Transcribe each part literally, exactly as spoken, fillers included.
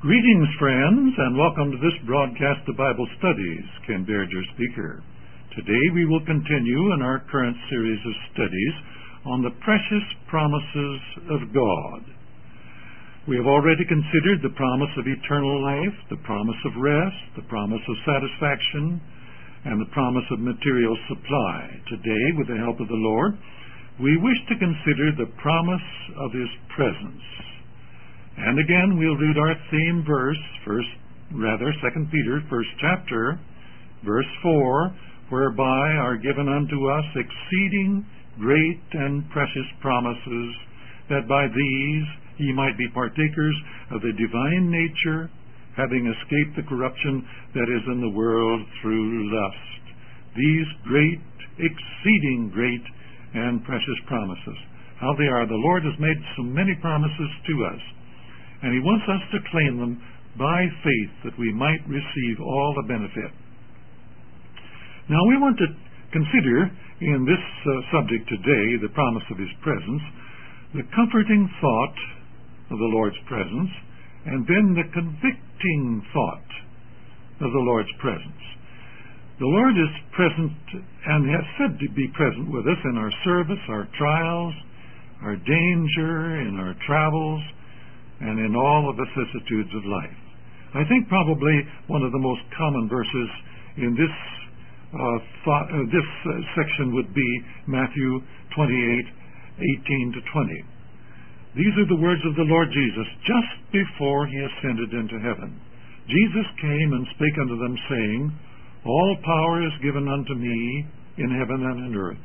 Greetings, friends, and welcome to this broadcast of Bible Studies. Ken Baird, your speaker. Today we will continue in our current series of studies on the precious promises of God. We have already considered the promise of eternal life, the promise of rest, the promise of satisfaction, and the promise of material supply. Today, with the help of the Lord, we wish to consider the promise of His presence. And again, we'll read our theme verse, first, rather, Second Peter, first chapter, verse four, whereby are given unto us exceeding great and precious promises, that by these ye might be partakers of the divine nature, having escaped the corruption that is in the world through lust. These great, exceeding great, and precious promises. How they are. The Lord has made so many promises to us, and He wants us to claim them by faith that we might receive all the benefit. Now we want to consider in this uh, subject today, the promise of His presence, the comforting thought of the Lord's presence, and then the convicting thought of the Lord's presence. The Lord is present and has said to be present with us in our service, our trials, our danger, in our travels, and in all the vicissitudes of life. I think probably one of the most common verses in this uh, thought, uh, this uh, section would be Matthew twenty-eight, eighteen to twenty. These are the words of the Lord Jesus just before He ascended into heaven. Jesus came and spake unto them, saying, All power is given unto me in heaven and in earth.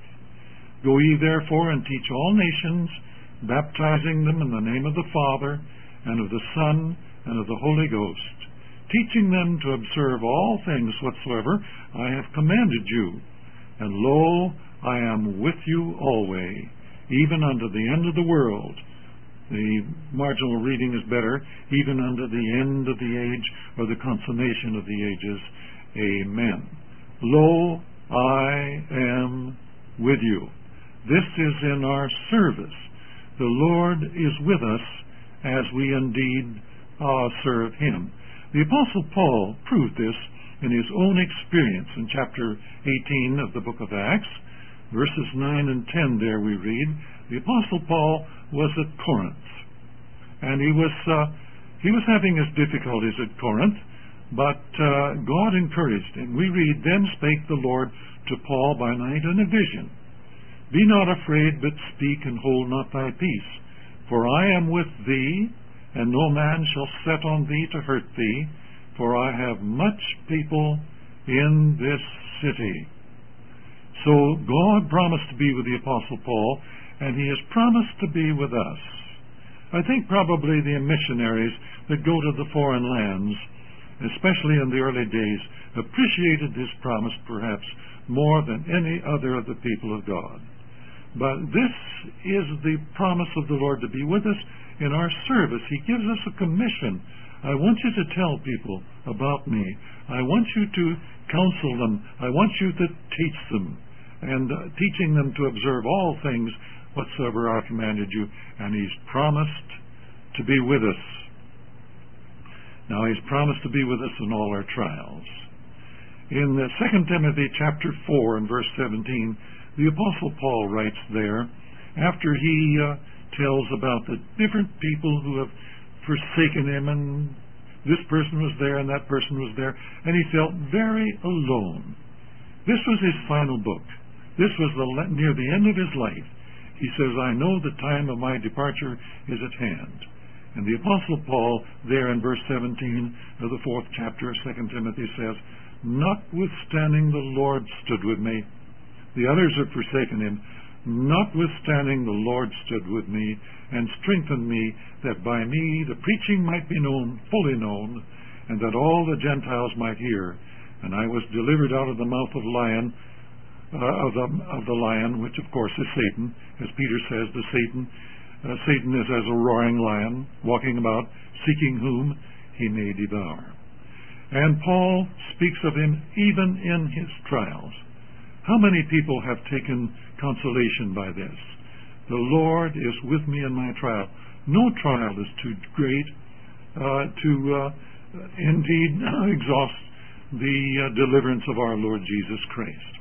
Go ye therefore and teach all nations, baptizing them in the name of the Father, and of the Son, and of the Holy Ghost, teaching them to observe all things whatsoever I have commanded you. And lo, I am with you always, even unto the end of the world. The marginal reading is better, even unto the end of the age, or the consummation of the ages. Amen. Lo, I am with you. This is in our service. The Lord is with us as we indeed uh, serve Him. The Apostle Paul proved this in his own experience in chapter eighteen of the book of Acts, verses nine and ten. There we read, the Apostle Paul was at Corinth, and he was uh, he was having his difficulties at Corinth, but uh, God encouraged him. We read, Then spake the Lord to Paul by night in a vision, Be not afraid, but speak, and hold not thy peace. For I am with thee, and no man shall set on thee to hurt thee, for I have much people in this city. So God promised to be with the Apostle Paul, and He has promised to be with us. I think probably the missionaries that go to the foreign lands, especially in the early days, appreciated this promise perhaps more than any other of the people of God. But this is the promise of the Lord to be with us in our service. He gives us a commission. I want you to tell people about me. I want you to counsel them. I want you to teach them, and uh, teaching them to observe all things whatsoever I commanded you. And He's promised to be with us. Now He's promised to be with us in all our trials. In the Second Timothy chapter four and verse seventeen, the Apostle Paul writes there, after he uh, tells about the different people who have forsaken him, and this person was there and that person was there, and he felt very alone. This was his final book. This was the, near the end of his life. He says, I know the time of my departure is at hand. And the Apostle Paul, there in verse seventeen of the fourth chapter of Second Timothy says, Notwithstanding the Lord stood with me. The others have forsaken him. Notwithstanding the Lord stood with me, and strengthened me, that by me the preaching might be known, fully known, and that all the Gentiles might hear. And I was delivered out of the mouth of lion, uh, of the of the lion, which of course is Satan, as Peter says. The Satan, uh, Satan is as a roaring lion, walking about, seeking whom he may devour. And Paul speaks of him even in his trials. How many people have taken consolation by this? The Lord is with me in my trial. No trial is too great. uh, to uh, indeed exhaust the uh, deliverance of our Lord Jesus Christ.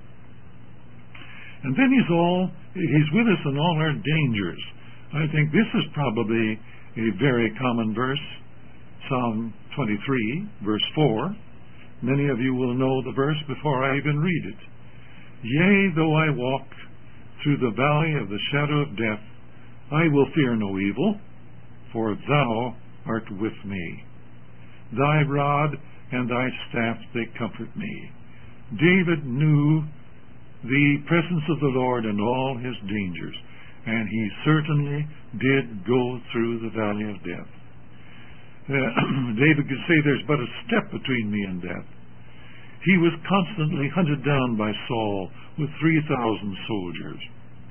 And then he's all he's with us in all our dangers. I think this is probably a very common verse, Psalm twenty-three, verse four. Many of you will know the verse before I even read it. Yea, though I walk through the valley of the shadow of death, I will fear no evil, for thou art with me. Thy rod and thy staff, they comfort me. David knew the presence of the Lord and all his dangers, and he certainly did go through the valley of death. Uh, David could say, there's but a step between me and death. He was constantly hunted down by Saul with three thousand soldiers.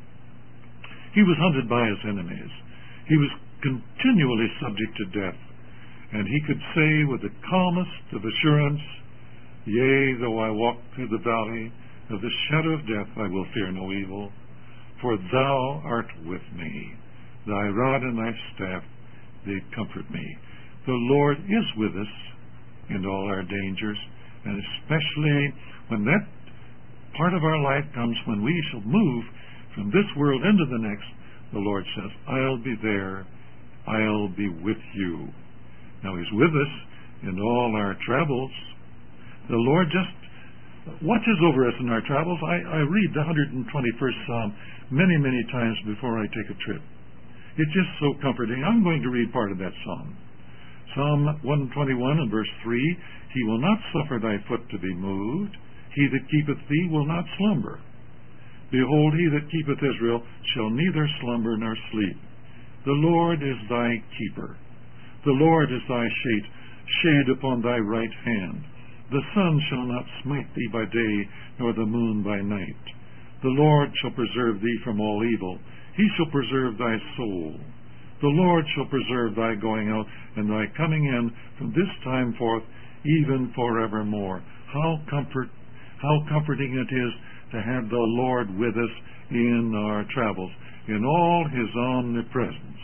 He was hunted by his enemies. He was continually subject to death. And he could say with the calmest of assurance, Yea, though I walk through the valley of the shadow of death, I will fear no evil, for thou art with me. Thy rod and thy staff, they comfort me. The Lord is with us in all our dangers, and especially when that part of our life comes when we shall move from this world into the next, the Lord says, I'll be there, I'll be with you. Now he's with us in all our travels. The Lord just watches over us in our travels. I, I read the one hundred twenty-first Psalm many, many times before I take a trip. It's just so comforting. I'm going to read part of that psalm. Psalm one twenty-one and verse three, He will not suffer thy foot to be moved. He that keepeth thee will not slumber. Behold, he that keepeth Israel shall neither slumber nor sleep. The Lord is thy keeper. The Lord is thy shade, shade upon thy right hand. The sun shall not smite thee by day, nor the moon by night. The Lord shall preserve thee from all evil. He shall preserve thy soul. The Lord shall preserve thy going out and thy coming in from this time forth, even forevermore. How comfort, how comforting it is to have the Lord with us in our travels, in all his omnipresence.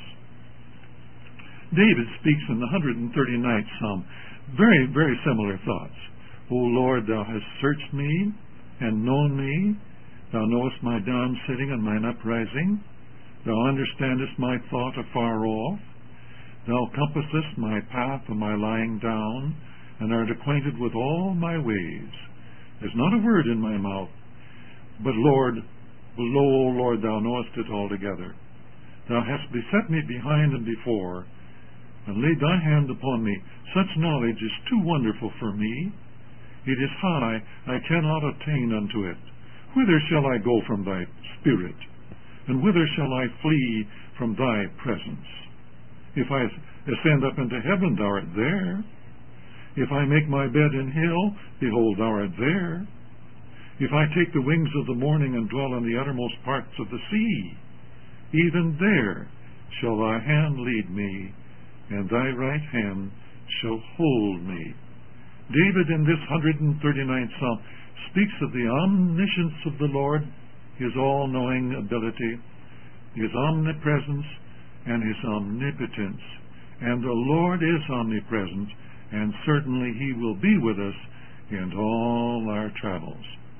David speaks in the one hundred thirty-ninth Psalm very, very similar thoughts. O Lord, thou hast searched me and known me. Thou knowest my down sitting and mine uprising. Thou understandest my thought afar off. Thou compassest my path and my lying down, and art acquainted with all my ways. There's not a word in my mouth, but Lord, below, O Lord, thou knowest it altogether. Thou hast beset me behind and before, and laid thy hand upon me. Such knowledge is too wonderful for me. It is high, I cannot attain unto it. Whither shall I go from thy spirit? And whither shall I flee from thy presence? If I ascend up into heaven, thou art there. If I make my bed in hell, behold, thou art there. If I take the wings of the morning and dwell in the uttermost parts of the sea, even there shall thy hand lead me, and thy right hand shall hold me. David in this one hundred thirty-ninth Psalm speaks of the omniscience of the Lord, his all-knowing ability, his omnipresence, and his omnipotence. And the Lord is omnipresent, and certainly he will be with us in all our travels.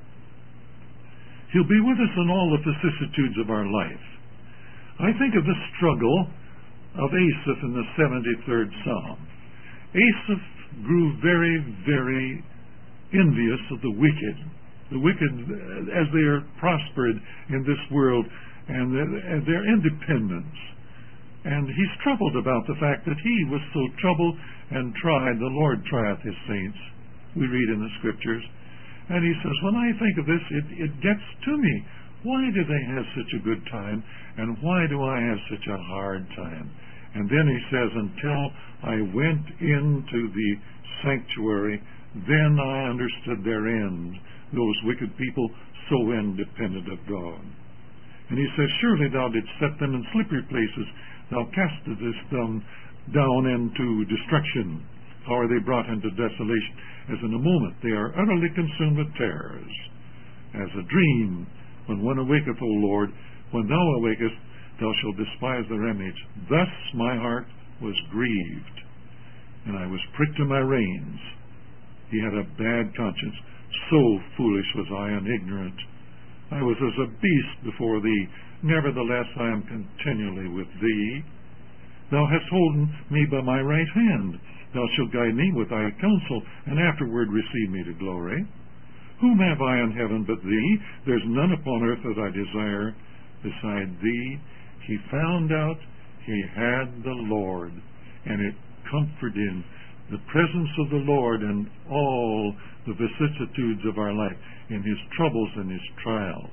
He'll be with us in all the vicissitudes of our life. I think of the struggle of Asaph in the seventy-third Psalm. Asaph grew very, very envious of the wicked. The wicked, as they are prospered in this world, and their independence. And he's troubled about the fact that he was so troubled and tried. The Lord trieth his saints, we read in the Scriptures. And he says, when I think of this, it, it gets to me. Why do they have such a good time, and why do I have such a hard time? And then he says, until I went into the sanctuary, then I understood their end, those wicked people so independent of God. And he says, surely thou didst set them in slippery places, thou castedst them down into destruction. How are they brought into desolation? As in a moment they are utterly consumed with terrors. As a dream, when one awaketh, O Lord, when thou awakest, thou shalt despise their image. Thus my heart was grieved. and I was pricked in my reins. He had a bad conscience. So foolish was I and ignorant. I was as a beast before thee. Nevertheless, I am continually with thee. Thou hast holden me by my right hand. Thou shalt guide me with thy counsel, and afterward receive me to glory. Whom have I in heaven but thee? There is none upon earth that I desire beside thee. He found out he had the Lord, and it comforted him. The presence of the Lord in all the vicissitudes of our life, in his troubles and his trials.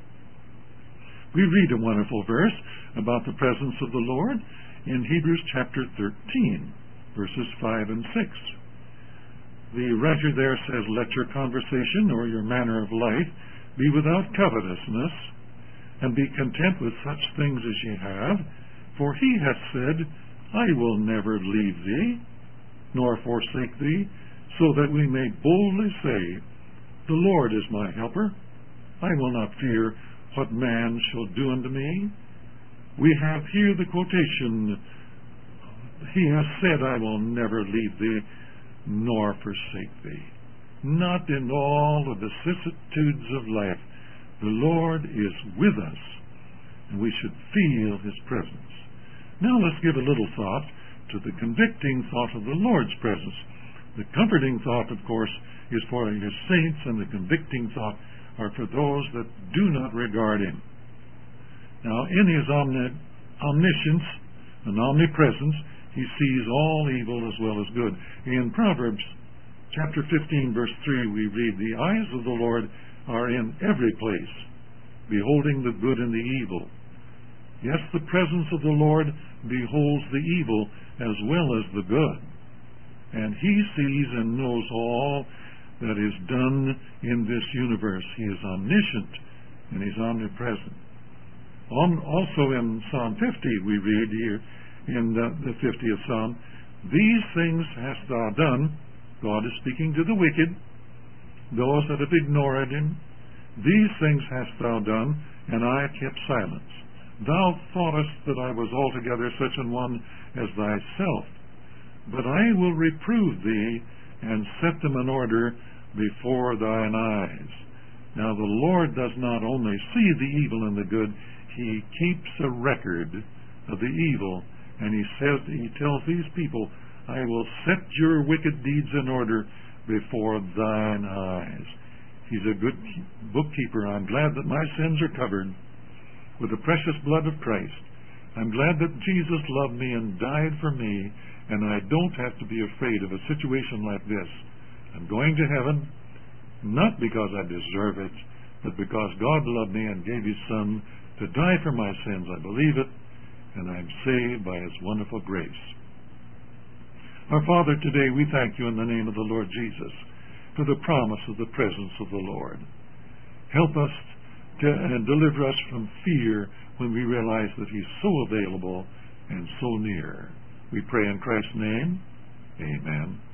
We read a wonderful verse about the presence of the Lord in Hebrews chapter thirteen, verses five and six. The writer there says, "Let your conversation or your manner of life be without covetousness, and be content with such things as ye have. For he hath said, I will never leave thee, nor forsake thee, so that we may boldly say, The Lord is my helper. I will not fear what man shall do unto me." We have here the quotation, "He hath said, I will never leave thee, nor forsake thee." Not in all the vicissitudes of life. The Lord is with us, and we should feel his presence. Now let's give a little thought to the convicting thought of the Lord's presence. The comforting thought, of course, is for his saints, and the convicting thought are for those that do not regard him. Now, in his omni- omniscience and omnipresence, he sees all evil as well as good. In Proverbs chapter fifteen, verse three, we read, "The eyes of the Lord are in every place, beholding the good and the evil." Yes, the presence of the Lord beholds the evil as well as the good. And he sees and knows all that is done in this universe. He is omniscient and he's omnipresent. Also in Psalm fifty, we read here in the, the fiftieth Psalm, "These things hast thou done," God is speaking to the wicked, those that have ignored him. "These things hast thou done, and I kept silence. Thou thoughtest that I was altogether such an one as thyself. But I will reprove thee, and set them in order before thine eyes." Now the Lord does not only see the evil and the good, he keeps a record of the evil, and he says, he tells these people, "I will set your wicked deeds in order before thine eyes." He's a good bookkeeper. I'm glad that my sins are covered with the precious blood of Christ. I'm glad that Jesus loved me and died for me, and I don't have to be afraid of a situation like this. I'm going to heaven, not because I deserve it, but because God loved me and gave his Son to die for my sins. I believe it, and I'm saved by his wonderful grace. Our Father, today we thank you in the name of the Lord Jesus for the promise of the presence of the Lord. Help us to, and deliver us from fear when we realize that he's so available and so near. We pray in Christ's name. Amen.